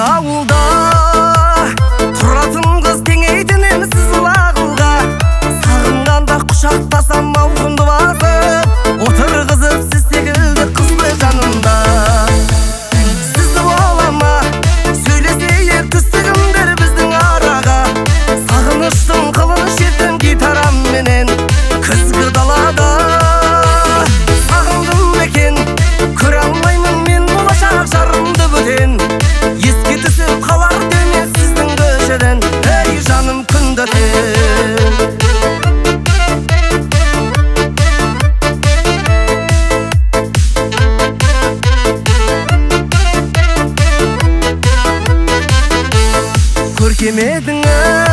ауылда тұратын қыз теңейтін емсіз лағылға. Сағынғанда құшақтасам ауқымды басып, отырғызып сіз секілді қызды жанымда. Сізді олама сөйлесейік түстігімдер біздің араға. Сағыныштың қылын шертім гитарамменен күзгі далада. Сағындым екен көре алмаймын мен болашақ жарымды бөтен. Еске түсіп қалар деме сіздің көшеден, ей жаным күнді өтен. Көркем едің